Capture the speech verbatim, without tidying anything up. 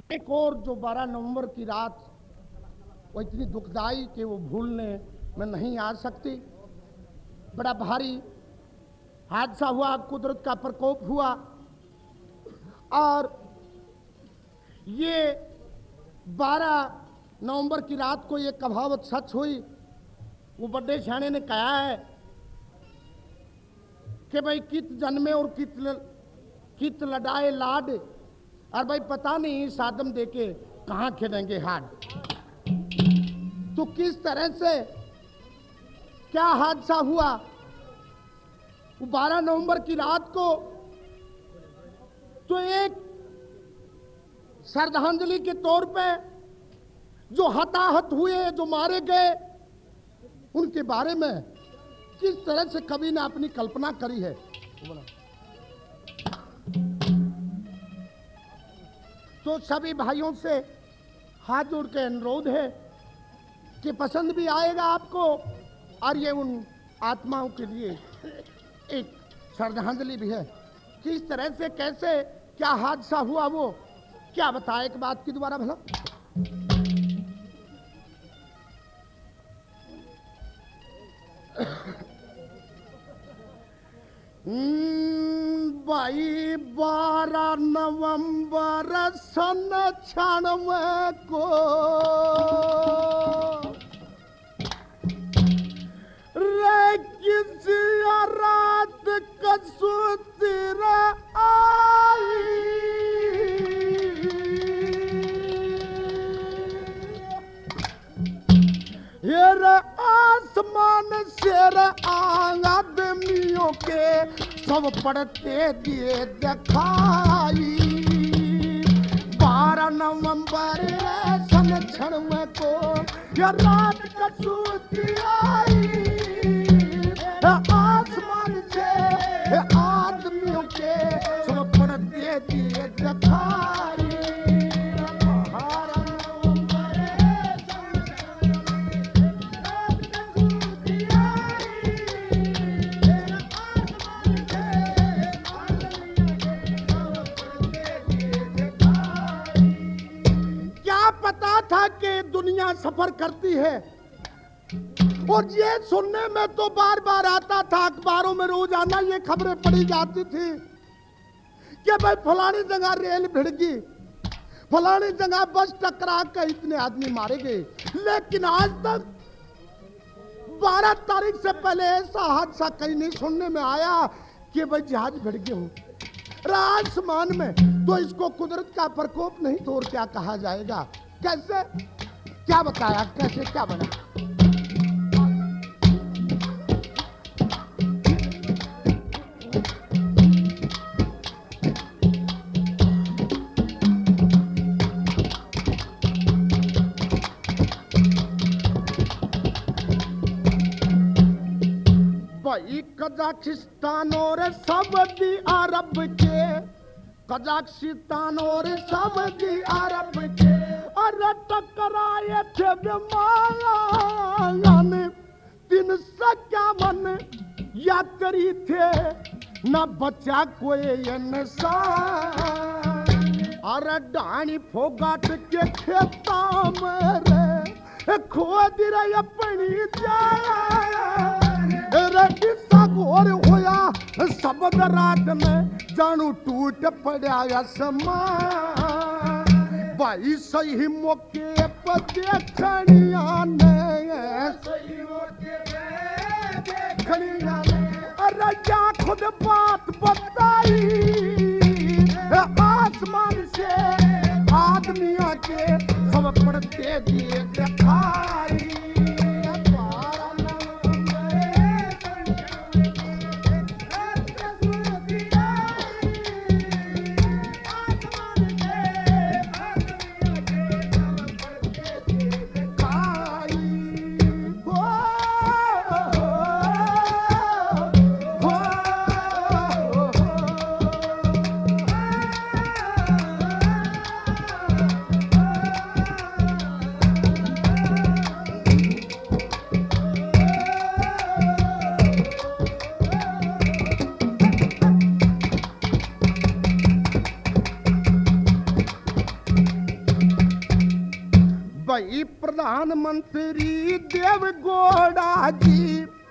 एक और जो बारह नवंबर की रात वो इतनी दुखदाई कि वो भूलने में नहीं आ सकती। बड़ा भारी हादसा हुआ, कुदरत का प्रकोप हुआ और ये बारह नवंबर की रात को ये कहावत सच हुई। वो बड़े सियाने ने कहा है कि भाई कित जन्मे और कित ल, कित लड़ाए लाड, और भाई पता नहीं सादम देके कहाँ खेलेंगे हाड। तो किस तरह से क्या हादसा हुआ, वो बारह नवंबर की रात को तो एक श्रद्धांजलि के तौर पे जो हताहत हुए, जो मारे गए, उनके बारे में किस तरह से कवि ने अपनी कल्पना करी है। तो सभी भाइयों से हाथ जोड़ के अनुरोध है कि पसंद भी आएगा आपको और ये उन आत्माओं के लिए एक श्रद्धांजलि भी है। किस तरह से कैसे क्या हादसा हुआ वो क्या बताए, एक बात की दोबारा भला। भाई बारह नवंबर सन छियानवे को रे किसी रात कसुतिर आई, ये आसमान शेर आदमियों के सब पढ़ते दिए दिखाई। बारह नवंबर सन छियानवे को ये रात कसूती आई, आसमान से आदमियों के सब पढ़ते दिए दिखाई। था कि दुनिया सफर करती है और ये सुनने में तो बार बार आता था, अखबारों में रोजाना ये खबरें पढ़ी जाती थी कि भाई फलानी जगह रेल भिड़ गई, फलानी जगह बस टकरा कर इतने आदमी मारे गए। लेकिन आज तक बारह तारीख से पहले ऐसा हादसा कहीं नहीं सुनने में आया कि भाई जहाज भिड़ गए हो आसमान में। तो इसको कुदरत का प्रकोप नहीं तो और क्या कहा जाएगा। कैसे क्या बताया, कैसे क्या बना। भाई कजाकिस्तान और सऊदी अरब के, कजाकिस्तान और सऊदी अरब के और टकराए थे विमान, तीन सौ इक्यावन यात्री थे न बचा कोई इंसान। और डाणी फोगाट के खेता में रे खोद रहे अपनी घोर होया सब रात में जानू टूट पड़ा आसमान। भाई सही मौके पर देखनिया ने, सही मौके पे देखनिया ने अरे क्या खुद बात बताई, आसमान से आदमियों के सब पढ़ते दिए दिखाई। भाई प्रधानमंत्री देवगौड़ा जी